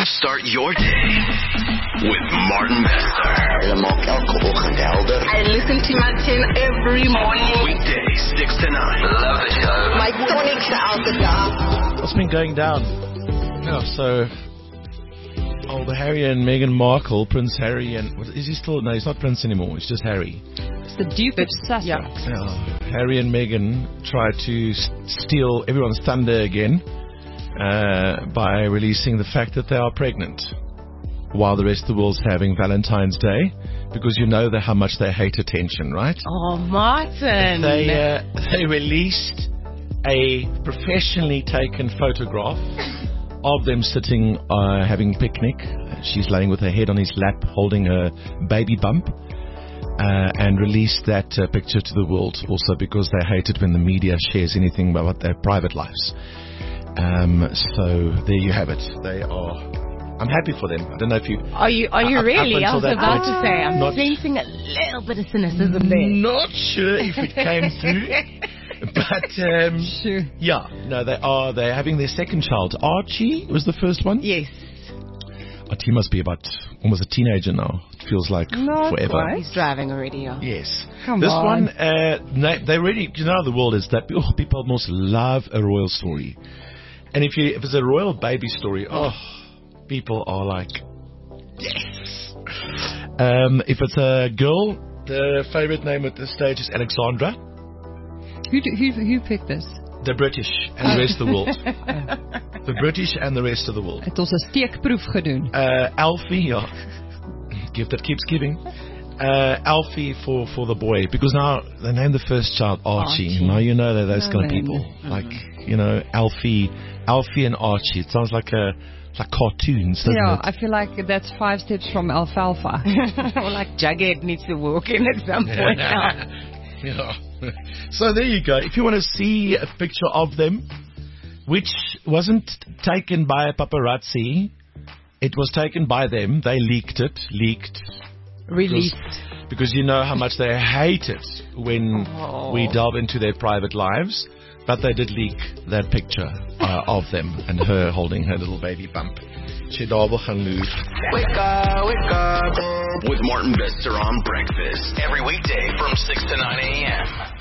Start your day with Martin Bester. I listen to Martin every morning. Weekdays 6 to 9. Love the show. My tonic's out the door. What's been going down? So the Harry and Meghan Markle, Prince Harry, and is he still? No, he's not Prince anymore. It's just Harry. It's the Duke of Sussex. Yeah. Harry and Meghan tried to steal everyone's thunder again by releasing the fact that they are pregnant, while the rest of the world's having Valentine's Day, because you know how much they hate attention, right? Oh, Martin! They released a professionally taken photograph of them sitting, having a picnic. She's laying with her head on his lap, holding her baby bump, and released that picture to the world also because they hate it when the media shares anything about their private lives. So there you have it. They are... I'm happy for them. I don't know if you... Are you really? I was about to say, I'm not sensing a little bit of cynicism there. Not sure if it came through. But, Sure. Yeah, no, they're having their second child. Archie was the first one? Yes. Archie must be about almost a teenager now. It feels like forever. Quite. He's driving already, yeah. Yes. Come this on. one, they really, you know how the world is, that people most love a royal story. And if it's a royal baby story, people are like, yes. If it's a girl, the favorite name at this stage is Alexandra. Who picked this? The British and the rest of the world. The British and the rest of the world. Het ons 'n steekproef gedoen. Alfie, yeah. Gift that keeps giving. Alfie for the boy, because now they named the first child Archie. Now you know they're those kind of people. Like, you know, Alfie and Archie. It sounds like cartoons, doesn't it? I feel like that's 5 steps from alfalfa. Or like Jughead needs to walk in at some point now. Yeah. So there you go. If you want to see a picture of them, which wasn't taken by a paparazzi, it was taken by them. They leaked. Released. Because you know how much they hate it when we delve into their private lives. But they did leak that picture of them and her holding her little baby bump. Wake up. With Martin Bester on breakfast every weekday from 6 to 9 a.m.